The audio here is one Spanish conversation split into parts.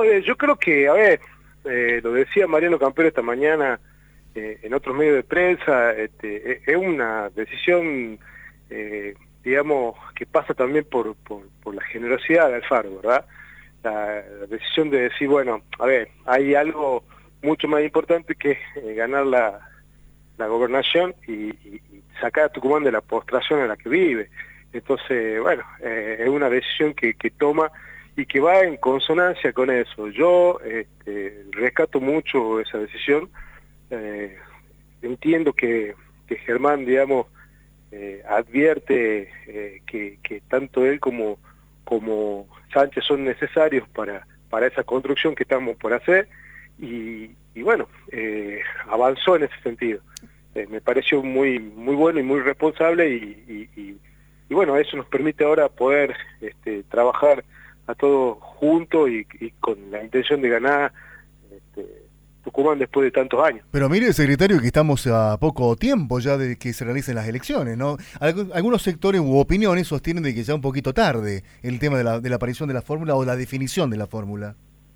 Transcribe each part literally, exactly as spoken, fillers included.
No, eh, yo creo que, a ver, eh, lo decía Mariano Campero esta mañana eh, en otros medios de prensa, este, es una decisión, eh, digamos, que pasa también por, por, por la generosidad de Alfaro, ¿verdad? La, la decisión de decir, bueno, a ver, hay algo mucho más importante que eh, ganar la, la gobernación y, y, y sacar a Tucumán de la postración en la que vive. Entonces, bueno, eh, es una decisión que, que toma y que va en consonancia con eso. Yo este, rescato mucho esa decisión. Eh, entiendo que, que Germán, digamos, eh, advierte eh, que, que tanto él como, como Sánchez son necesarios para, para esa construcción que estamos por hacer y, y bueno, eh, avanzó en ese sentido. Eh, me pareció muy, muy bueno y muy responsable y, y, y, y bueno, eso nos permite ahora poder este, trabajar a todos juntos y, y con la intención de ganar este, Tucumán después de tantos años. Pero mire, secretario, que estamos a poco tiempo ya de que se realicen las elecciones, ¿no? Algunos sectores u opiniones sostienen de que ya un poquito tarde el tema de la, de la aparición de la fórmula o la definición de la fórmula.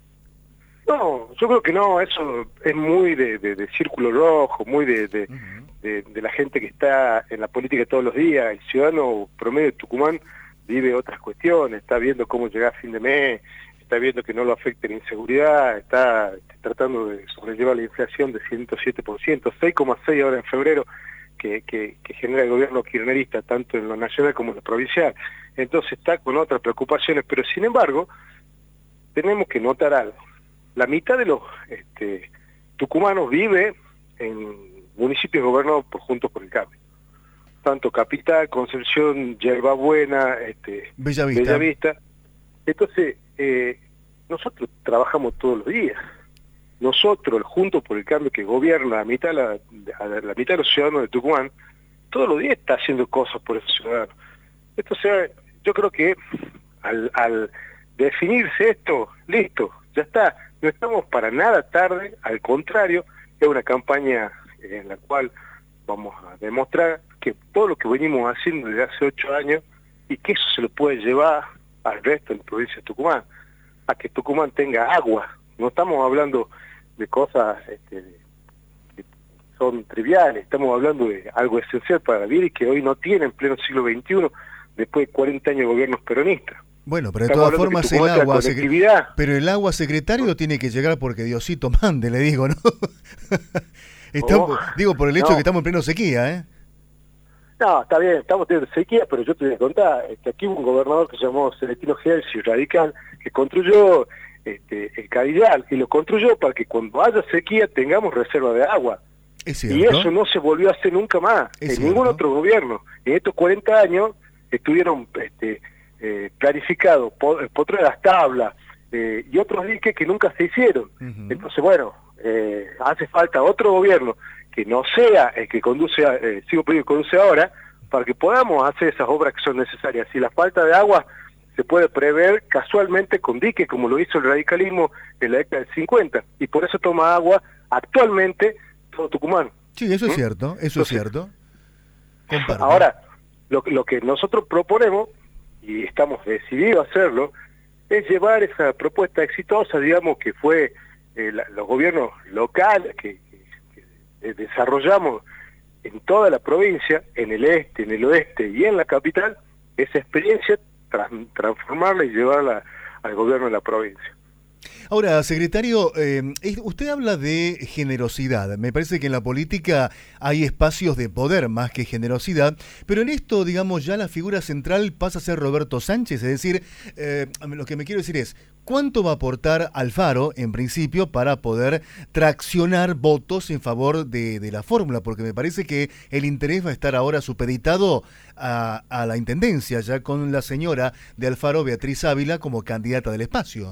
No, yo creo que no, eso es muy de, de, de círculo rojo, muy de, de, uh-huh. de, de la gente que está en la política todos los días. El ciudadano promedio de Tucumán vive otras cuestiones, está viendo cómo llegar a fin de mes, está viendo que no lo afecte la inseguridad, está tratando de sobrellevar la inflación de ciento siete por ciento, seis coma seis ahora en febrero, que, que, que genera el gobierno kirchnerista, tanto en lo nacional como en lo provincial. Entonces está con otras preocupaciones, pero sin embargo, tenemos que notar algo. La mitad de los este, tucumanos vive en municipios gobernados por Juntos por el Cambio. Tanto Capital, Concepción, Yerbabuena, este, Bellavista. Bellavista. Entonces, eh, nosotros trabajamos todos los días. Nosotros, el Juntos por el Cambio que gobierna la mitad, la, la mitad de los ciudadanos de Tucumán, todos los días está haciendo cosas por esos ciudadanos. Entonces, yo creo que al, al definirse esto, listo, ya está. No estamos para nada tarde, al contrario, es una campaña en la cual vamos a demostrar que todo lo que venimos haciendo desde hace ocho años y que eso se lo puede llevar al resto de la provincia de Tucumán, a que Tucumán tenga agua. No estamos hablando de cosas este, que son triviales, estamos hablando de algo esencial para la vida y que hoy no tiene en pleno siglo veintiuno, después de cuarenta años de gobiernos peronistas. Bueno, pero de todas formas el agua, pero el agua, secretario, tiene que llegar porque Diosito mande, le digo, ¿no? estamos, oh, digo, por el hecho no. de que estamos en pleno sequía, ¿eh? No, está bien, estamos en sequía, pero yo te voy a contar, este, aquí hubo un gobernador que se llamó Celestino Gelsi, radical, que construyó este, el Cadillal, y lo construyó para que cuando haya sequía tengamos reserva de agua. ¿Es cierto? Y eso no se volvió a hacer nunca más, en cierto? ningún otro gobierno. En estos cuarenta años estuvieron este, eh, planificados Potro de las Tablas eh, y otros diques que nunca se hicieron. Uh-huh. Entonces, bueno, eh, hace falta otro gobierno que no sea el que conduce, a, eh, sigo pidiendo que conduce ahora, para que podamos hacer esas obras que son necesarias. Si la falta de agua se puede prever casualmente con diques, como lo hizo el radicalismo en la década del cincuenta, y por eso toma agua actualmente todo Tucumán. Sí, eso ¿Mm? es cierto, eso Entonces, es cierto. Comparto. Ahora, lo, lo que nosotros proponemos, y estamos decididos a hacerlo, es llevar esa propuesta exitosa, digamos, que fue eh, la, los gobiernos locales que, que, que desarrollamos en toda la provincia, en el este, en el oeste y en la capital, esa experiencia, tra transformarla y llevarla al gobierno de la provincia. Ahora, secretario, eh, usted habla de generosidad. Me parece que en la política hay espacios de poder más que generosidad, pero en esto, digamos, ya la figura central pasa a ser Roberto Sánchez. Es decir, eh, lo que me quiero decir es, ¿cuánto va a aportar Alfaro, en principio, para poder traccionar votos en favor de, de la fórmula? Porque me parece que el interés va a estar ahora supeditado a, a la intendencia, ya con la señora de Alfaro, Beatriz Ávila, como candidata del espacio.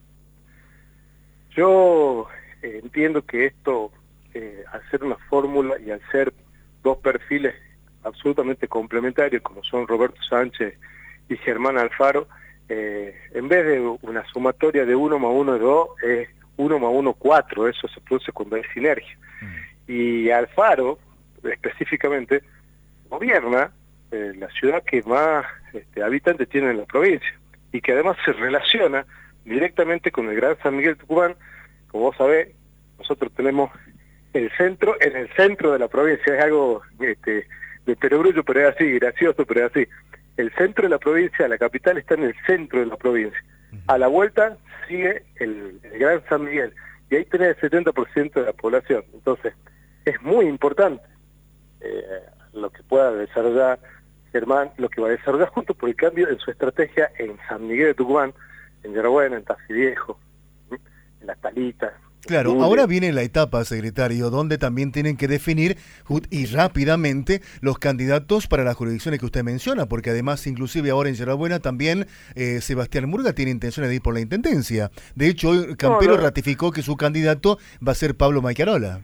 Yo eh, entiendo que esto, eh, al ser una fórmula y al ser dos perfiles absolutamente complementarios, como son Roberto Sánchez y Germán Alfaro, eh, en vez de una sumatoria de uno más uno es dos, es uno más uno cuatro, eso se produce cuando hay sinergia. Mm. Y Alfaro, específicamente, gobierna eh, la ciudad que más este, habitantes tiene en la provincia, y que además se relaciona directamente con el Gran San Miguel de Tucumán. Como vos sabés, nosotros tenemos el centro en el centro de la provincia, es algo este, de perogrullo, pero es así, gracioso, pero es así. El centro de la provincia, la capital está en el centro de la provincia. A la vuelta sigue el, el Gran San Miguel, y ahí tenés el setenta por ciento de la población. Entonces, es muy importante eh, lo que pueda desarrollar Germán, lo que va a desarrollar junto por el cambio en su estrategia en San Miguel de Tucumán, en Yerbabuena, en Tafí Viejo, en Las Talitas. Claro, Lule. Ahora viene la etapa, secretario, donde también tienen que definir y rápidamente los candidatos para las jurisdicciones que usted menciona, porque además, inclusive ahora en Yerbabuena también eh, Sebastián Murga tiene intenciones de ir por la intendencia. De hecho, hoy Campero no, no. ratificó que su candidato va a ser Pablo Macchiarola.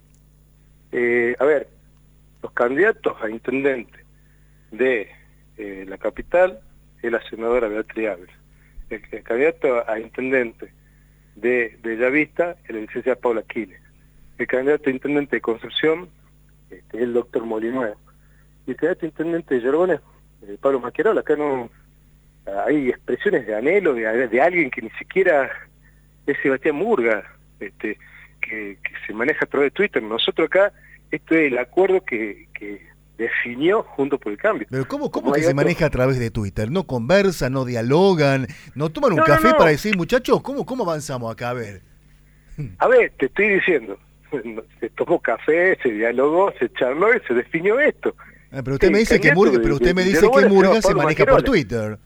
Eh, a ver, los candidatos a intendente de eh, la capital es la senadora Beatriz Ávila. El, el candidato a intendente de Bellavista es la licenciada Paula Quiles. El candidato a intendente de Concepción este, es el doctor Molinuevo. Y el candidato a intendente de Yerbabuena es Pablo Macchiarola. Acá no hay expresiones de anhelo de, de alguien que ni siquiera es Sebastián Murga, este, que, que se maneja a través de Twitter. Nosotros acá, esto es el acuerdo que, que definió junto por el cambio. Pero ¿cómo, cómo que se otro... maneja a través de Twitter? ¿No conversan, no dialogan, no toman un no, café no, no. para decir, muchachos, ¿cómo, cómo avanzamos acá? A ver. A ver, te estoy diciendo, se tomó café, se dialogó, se charló y se definió esto. Ah, pero usted me dice que Murga, pero usted me dice que Murga se maneja por Twitter.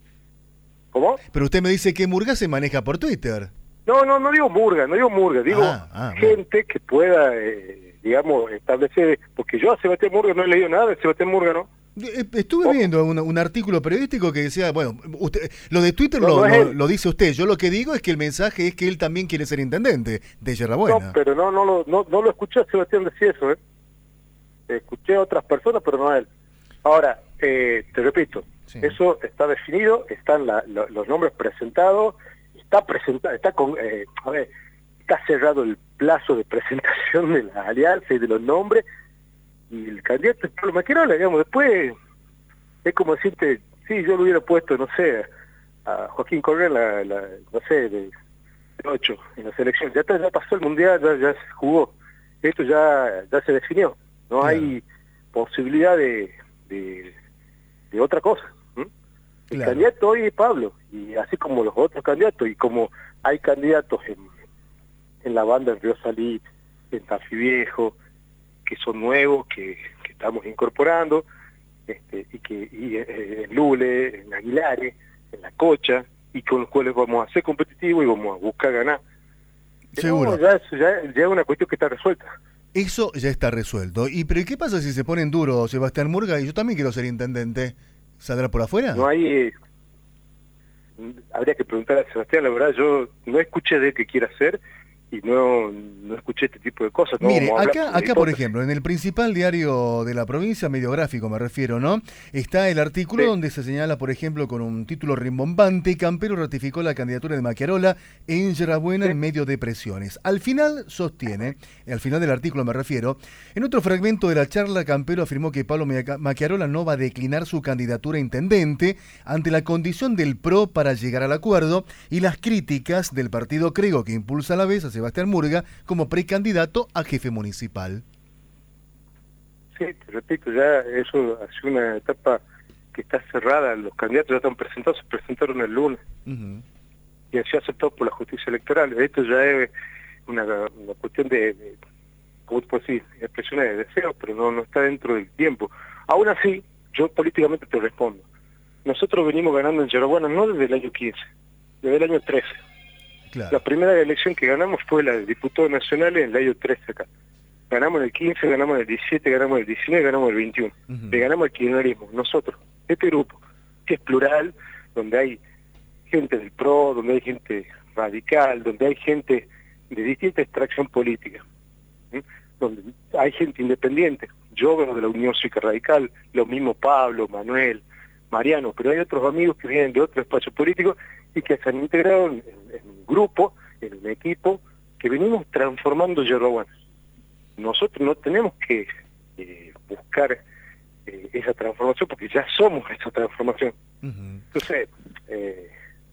¿Cómo? Pero usted me dice que Murga se maneja por Twitter. No, no, no digo Murga, no digo Murga, digo ah, ah, gente bueno. que pueda, eh, digamos, establecer, porque yo a Sebastián Murga no he leído nada de Sebastián Murga, ¿no? Estuve oh. viendo un, un artículo periodístico que decía, bueno, usted, lo de Twitter no, lo, no lo, lo dice usted, yo lo que digo es que el mensaje es que él también quiere ser intendente de Yerbabuena. No, pero no, no, no, no, no lo escuché a Sebastián decir eso, ¿eh? Escuché a otras personas, pero no a él. Ahora, eh, te repito, sí. Eso está definido, están la, lo, los nombres presentados, está presentado, está con, eh, a ver, está cerrado el plazo de presentación de la alianza y de los nombres, y el candidato es Pablo Macchiarola, digamos. Después es como decirte, sí, yo lo hubiera puesto, no sé, a Joaquín Correa, la, la, no sé, de ocho en la selección. Ya, ya pasó el mundial, ya, ya se jugó. Esto ya, ya se definió. No claro. hay posibilidad de, de, de otra cosa. ¿Mm? El claro. candidato hoy es Pablo, y así como los otros candidatos, y como hay candidatos en, en la banda en Río Salí, en Tafí Viejo, que son nuevos, que, que estamos incorporando, este, y que y, eh, en Lule, en Aguilares, en La Cocha, y con los cuales vamos a ser competitivos y vamos a buscar ganar. Seguro. No, ya, ya, ya es una cuestión que está resuelta. Eso ya está resuelto. ¿Y pero qué pasa si se ponen duro Sebastián Murga y yo también quiero ser intendente? ¿Saldrá por afuera? No hay... Eh, habría que preguntar a Sebastián, la verdad, yo no escuché de qué quiera hacer, y no, no escuché este tipo de cosas. No Mire, acá, acá por ejemplo, en el principal diario de la provincia, Mediográfico me refiero, ¿no? Está el artículo sí. donde se señala, por ejemplo, con un título rimbombante, Campero ratificó la candidatura de Macchiarola en Yerbabuena sí. en medio de presiones. Al final sostiene, al final del artículo me refiero, en otro fragmento de la charla, Campero afirmó que Pablo Macchiarola no va a declinar su candidatura a intendente ante la condición del P R O para llegar al acuerdo y las críticas del partido Crego que impulsa a la vez a Sebastián Murga como precandidato a jefe municipal. Sí, te repito, ya eso ha sido una etapa que está cerrada, los candidatos ya están presentados, se presentaron el lunes, uh-huh. y así aceptado por la justicia electoral. Esto ya es una, una cuestión de, de, ¿cómo te puedo decir?, expresiones de deseo, pero no, no está dentro del tiempo. Aún así, yo políticamente te respondo. Nosotros venimos ganando en Yerbabuena no desde el año quince, desde el año trece. Claro. La primera elección que ganamos fue la de diputados nacionales en el año trece acá. Ganamos en el quince, ganamos en el diecisiete, ganamos en el diecinueve, ganamos en el veintiuno. Uh-huh. Le ganamos al kirchnerismo, nosotros. Este grupo, que es plural, donde hay gente del P R O, donde hay gente radical, donde hay gente de distinta extracción política, ¿sí? Donde hay gente independiente. Yo vengo de la Unión Cívica Radical, lo mismo Pablo, Manuel, Mariano, pero hay otros amigos que vienen de otro espacio político y que se han integrado en, en un grupo, en un equipo, que venimos transformando Yerbabuena. Nosotros no tenemos que eh, buscar eh, esa transformación porque ya somos esa transformación. Uh-huh. Entonces, eh,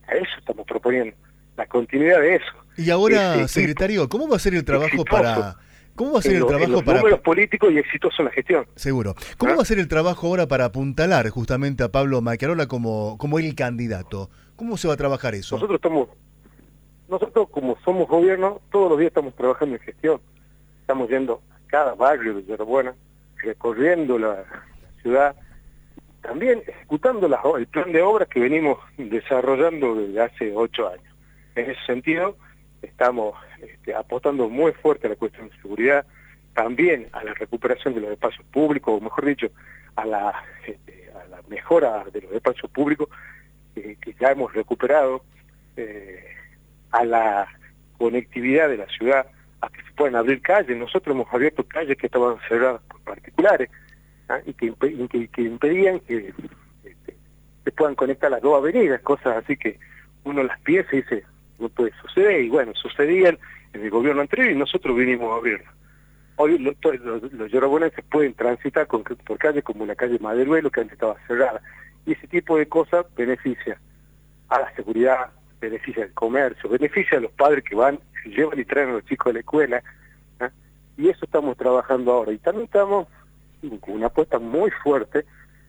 A eso estamos proponiendo, la continuidad de eso. Y ahora, Ese, secretario, ¿cómo va a ser el trabajo exitoso, para... ¿Cómo va a ser el lo, trabajo en los para... números políticos y exitoso en la gestión? Seguro. ¿Cómo ¿Ah? va a ser el trabajo ahora para apuntalar justamente a Pablo Macchiarola como, como el candidato? ¿Cómo se va a trabajar eso? Nosotros estamos, nosotros como somos gobierno, todos los días estamos trabajando en gestión. Estamos yendo a cada barrio de Yerba Buena, recorriendo la, la ciudad, también ejecutando las, el plan de obras que venimos desarrollando desde hace ocho años. En ese sentido, estamos este, apostando muy fuerte a la cuestión de seguridad, también a la recuperación de los espacios públicos, o mejor dicho, a la, este, a la mejora de los espacios públicos eh, que ya hemos recuperado, eh, a la conectividad de la ciudad, a que se puedan abrir calles. Nosotros hemos abierto calles que estaban cerradas por particulares, ¿ah? y, que, y que, que impedían que este, se puedan conectar las dos avenidas, cosas así que uno las piensa y dice, no puede suceder, y bueno, sucedían en el gobierno anterior y nosotros vinimos a abrirlo. Hoy los, los, los yerbabuenenses pueden transitar con, por calles como la calle Maderuelo, que antes estaba cerrada, y ese tipo de cosas beneficia a la seguridad, beneficia al comercio, beneficia a los padres que van, se llevan y traen a los chicos a la escuela, ¿eh? Y eso estamos trabajando ahora. Y también estamos con una apuesta muy fuerte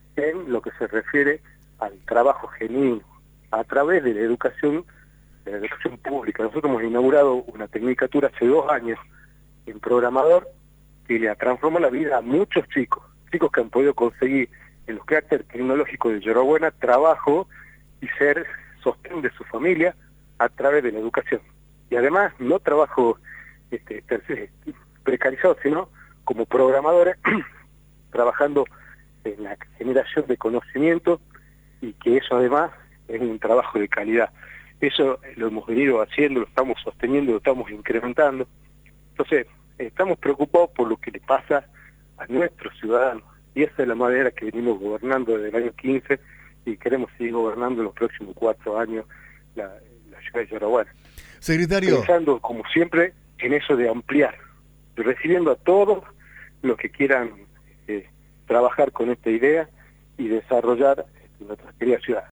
en lo que se refiere al trabajo genuino, a través de la educación, de la educación pública. Nosotros hemos inaugurado una tecnicatura hace dos años en programador que le ha transformado la vida a muchos chicos, chicos que han podido conseguir en los clústeres tecnológicos de Yerba Buena trabajo y ser sostén de su familia a través de la educación. Y además no trabajo este, precarizado, sino como programadores trabajando en la generación de conocimiento, y que eso además es un trabajo de calidad. Eso lo hemos venido haciendo, lo estamos sosteniendo, lo estamos incrementando. Entonces, estamos preocupados por lo que le pasa a nuestros ciudadanos, y esa es la manera que venimos gobernando desde el año quince y queremos seguir gobernando los próximos cuatro años la, la ciudad de Yerba Buena. Secretario. Pensando, como siempre, en eso de ampliar, recibiendo a todos los que quieran eh, trabajar con esta idea y desarrollar nuestra querida ciudad.